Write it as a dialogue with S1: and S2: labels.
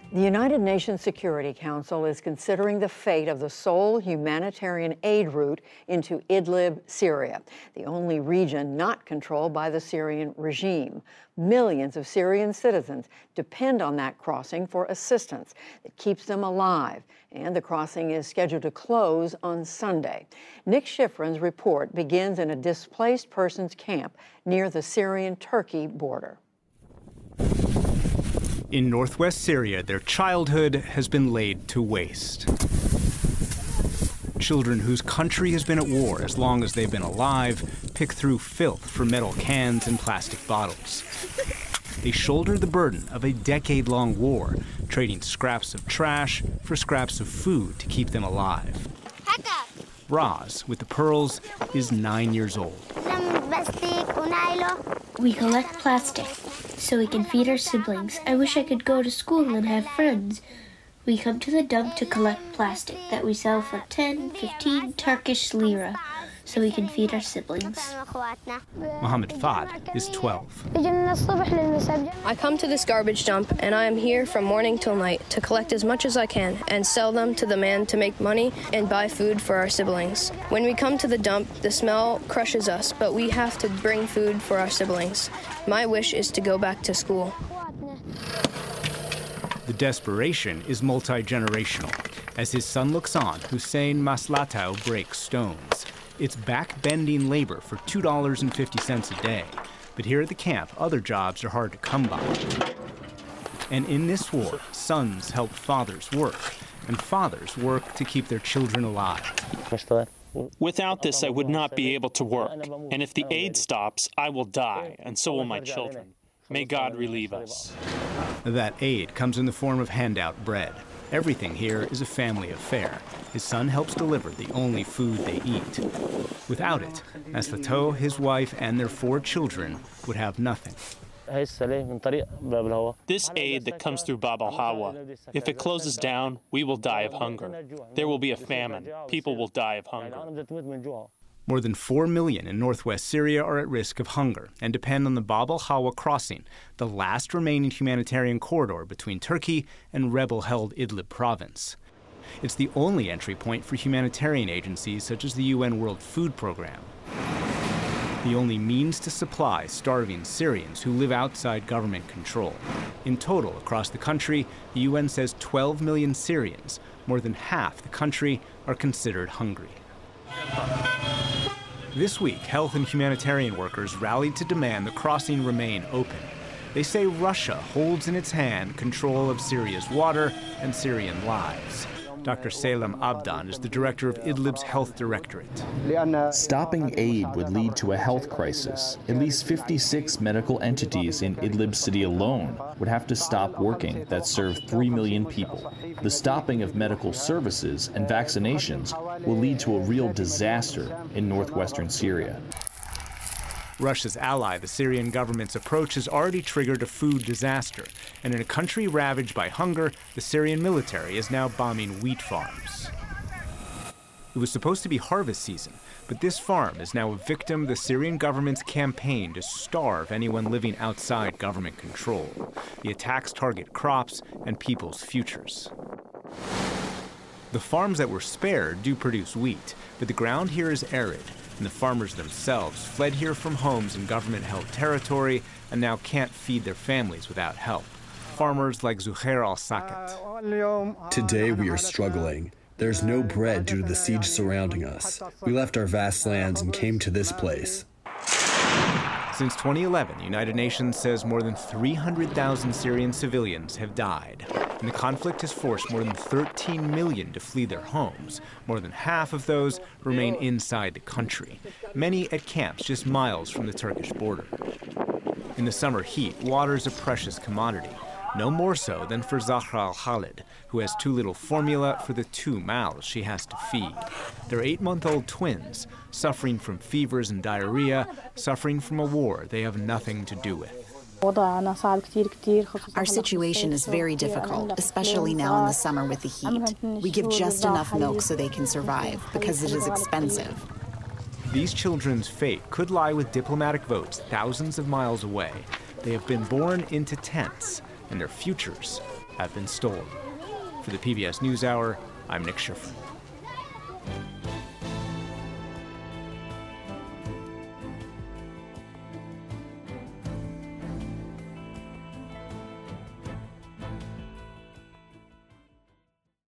S1: The United Nations Security Council is considering the fate of the sole humanitarian aid route into Idlib, Syria, the only region not controlled by the Syrian regime. Millions of Syrian citizens depend on that crossing for assistance that keeps them alive, and the crossing is scheduled to close on Sunday. Nick Schifrin's report begins in a displaced persons camp near the Syrian-Turkey border.
S2: In northwest Syria, their childhood has been laid to waste. Children whose country has been at war as long as they've been alive pick through filth for metal cans and plastic bottles. They shoulder the burden of a decade-long war, trading scraps of trash for scraps of food to keep them alive. Raz, with the pearls, is 9 years old.
S3: We collect plastic so we can feed our siblings. I wish I could go to school and have friends. We come to the dump to collect plastic that we sell for 10, 15 Turkish lira so we can feed our siblings.
S2: Mohammed Fad is 12.
S4: I come to this garbage dump and I am here from morning till night to collect as much as I can and sell them to the man to make money and buy food for our siblings. When we come to the dump, the smell crushes us, but we have to bring food for our siblings. My wish is to go back to school.
S2: The desperation is multi-generational. As his son looks on, Hussein Maslatau breaks stones. It's back-bending labor for $2.50 a day. But here at the camp, other jobs are hard to come by. And in this war, sons help fathers work, and fathers work to keep their children alive.
S5: Without this, I would not be able to work. And if the aid stops, I will die, and so will my children. May God relieve us.
S2: That aid comes in the form of handout bread. Everything here is a family affair. His son helps deliver the only food they eat. Without it, Maslatau, his wife, and their 4 children would have nothing.
S5: This aid that comes through Bab al-Hawa, if it closes down, we will die of hunger. There will be a famine. People will die of hunger.
S2: More than 4 million in northwest Syria are at risk of hunger and depend on the Bab al-Hawa crossing, the last remaining humanitarian corridor between Turkey and rebel-held Idlib province. It's the only entry point for humanitarian agencies such as the UN World Food Program. The only means to supply starving Syrians who live outside government control. In total, across the country, the UN says 12 million Syrians, more than half the country, are considered hungry. This week, health and humanitarian workers rallied to demand the crossing remain open. They say Russia holds in its hand control of Syria's water and Syrian lives. Dr. Salem Abdan is the director of Idlib's health directorate.
S6: Stopping aid would lead to a health crisis. At least 56 medical entities in Idlib city alone would have to stop working that serve 3 million people. The stopping of medical services and vaccinations will lead to a real disaster in northwestern Syria.
S2: Russia's ally, the Syrian government's approach, has already triggered a food disaster. And in a country ravaged by hunger, the Syrian military is now bombing wheat farms. It was supposed to be harvest season, but this farm is now a victim of the Syrian government's campaign to starve anyone living outside government control. The attacks target crops and people's futures. The farms that were spared do produce wheat, but the ground here is arid, and the farmers themselves fled here from homes in government-held territory and now can't feed their families without help. Farmers like Zuhair al-Sakat.
S7: Today we are struggling. There's no bread due to the siege surrounding us. We left our vast lands and came to this place.
S2: Since 2011, the United Nations says more than 300,000 Syrian civilians have died. And the conflict has forced more than 13 million to flee their homes. More than half of those remain inside the country, many at camps just miles from the Turkish border. In the summer heat, water is a precious commodity, no more so than for Zahra al-Khalid, who has too little formula for the 2 mouths she has to feed. They're 8-month-old twins, suffering from fevers and diarrhea, suffering from a war they have nothing to do with.
S8: Our situation is very difficult, especially now in the summer with the heat. We give just enough milk so they can survive, because it is expensive.
S2: These children's fate could lie with diplomatic votes thousands of miles away. They have been born into tents, and their futures have been stolen. For the PBS NewsHour, I'm Nick Schifrin.